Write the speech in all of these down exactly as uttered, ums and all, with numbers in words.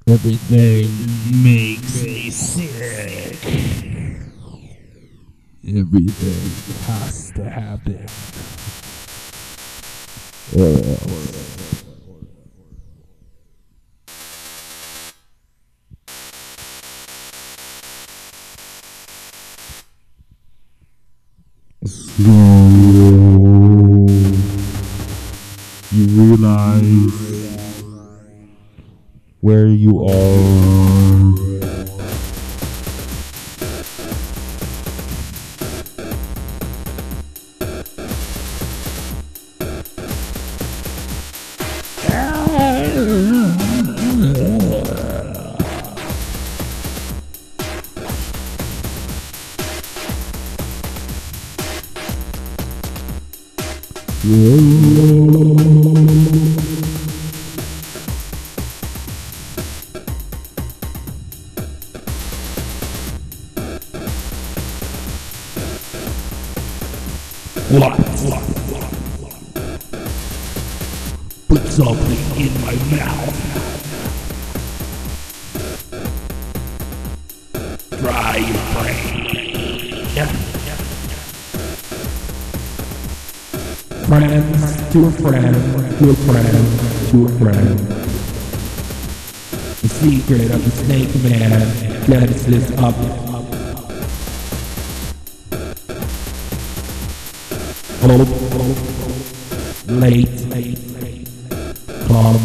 Everything makes me sick. Everything has to happen. Or else. So you realize where you are. What? Put something in my mouth. Dry your brain. Yeah. Friends to a friend, to a friend, to a friend. The secret of the snake man gets this up. Hope, late, club.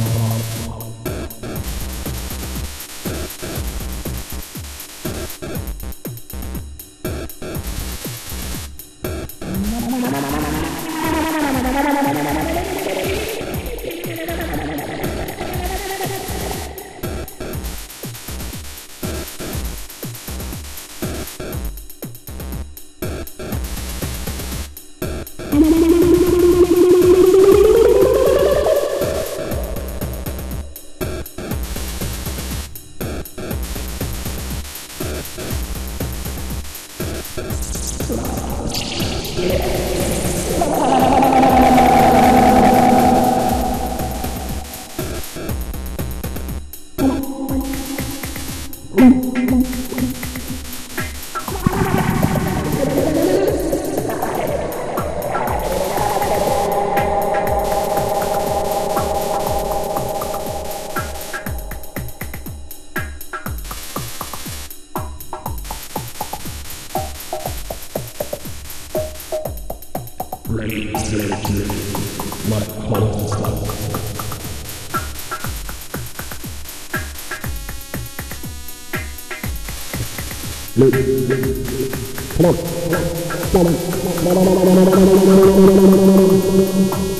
Come on.